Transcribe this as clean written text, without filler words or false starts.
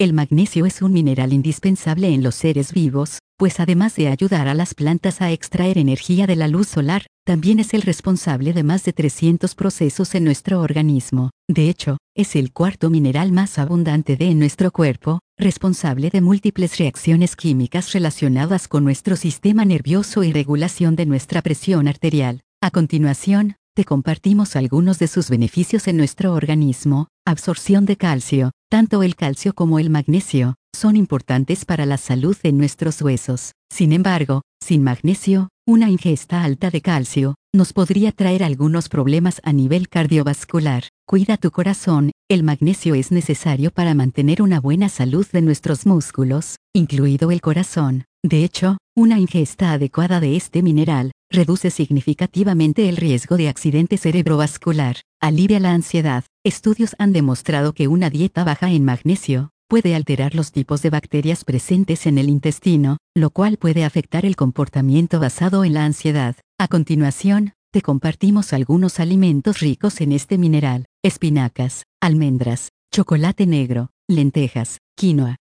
El magnesio es un mineral indispensable en los seres vivos, pues además de ayudar a las plantas a extraer energía de la luz solar, también es el responsable de más de 300 procesos en nuestro organismo. De hecho, es el cuarto mineral más abundante en nuestro cuerpo, responsable de múltiples reacciones químicas relacionadas con nuestro sistema nervioso y regulación de nuestra presión arterial. A continuación, te compartimos algunos de sus beneficios en nuestro organismo. Absorción de calcio. Tanto el calcio como el magnesio son importantes para la salud de nuestros huesos. Sin embargo, sin magnesio, una ingesta alta de calcio nos podría traer algunos problemas a nivel cardiovascular. Cuida tu corazón. El magnesio es necesario para mantener una buena salud de nuestros músculos, incluido el corazón. De hecho, una ingesta adecuada de este mineral reduce significativamente el riesgo de accidente cerebrovascular. Alivia la ansiedad. Estudios han demostrado que una dieta baja en magnesio puede alterar los tipos de bacterias presentes en el intestino, lo cual puede afectar el comportamiento basado en la ansiedad. A continuación, te compartimos algunos alimentos ricos en este mineral: espinacas, almendras, chocolate negro, lentejas, quinoa,